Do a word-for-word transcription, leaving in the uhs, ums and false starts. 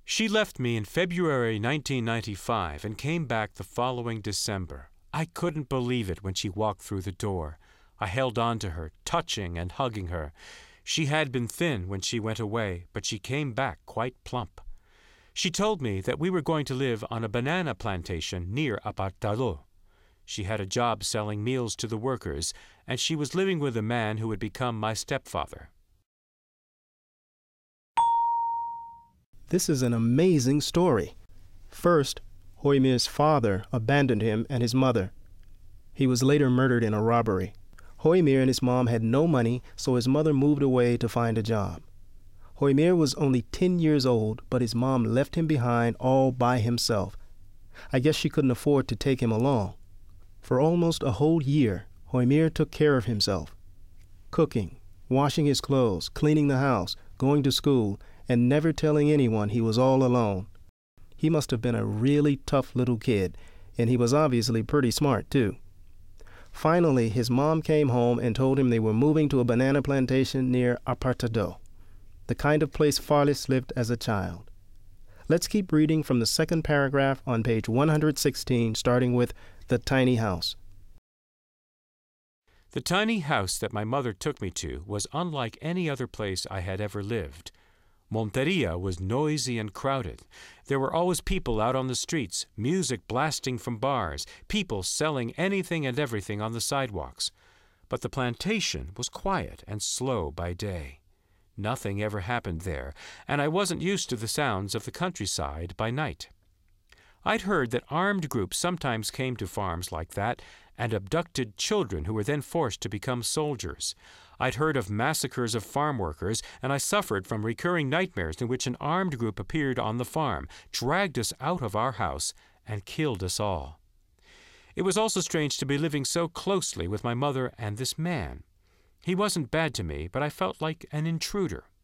She left me in February nineteen ninety-five and came back the following December. I couldn't believe it when she walked through the door. I held on to her, touching and hugging her. She had been thin when she went away, but she came back quite plump. She told me that we were going to live on a banana plantation near Apartado. She had a job selling meals to the workers, and she was living with a man who would become my stepfather. This is an amazing story. First, Hoymir's father abandoned him and his mother. He was later murdered in a robbery. Hoymir and his mom had no money, so his mother moved away to find a job. Hoymir was only ten years old, but his mom left him behind all by himself. I guess she couldn't afford to take him along. For almost a whole year, Hoymir took care of himself, cooking, washing his clothes, cleaning the house, going to school, and never telling anyone he was all alone. He must have been a really tough little kid, and he was obviously pretty smart, too. Finally, his mom came home and told him they were moving to a banana plantation near Apartado, the kind of place Farlis lived as a child. Let's keep reading from the second paragraph on page one hundred sixteen, starting with the tiny house. The tiny house that my mother took me to was unlike any other place I had ever lived. Monteria was noisy and crowded. There were always people out on the streets, music blasting from bars, people selling anything and everything on the sidewalks. But the plantation was quiet and slow by day. Nothing ever happened there, and I wasn't used to the sounds of the countryside by night. I'd heard that armed groups sometimes came to farms like that and abducted children who were then forced to become soldiers. I'd heard of massacres of farm workers, and I suffered from recurring nightmares in which an armed group appeared on the farm, dragged us out of our house, and killed us all. It was also strange to be living so closely with my mother and this man. He wasn't bad to me, but I felt like an intruder.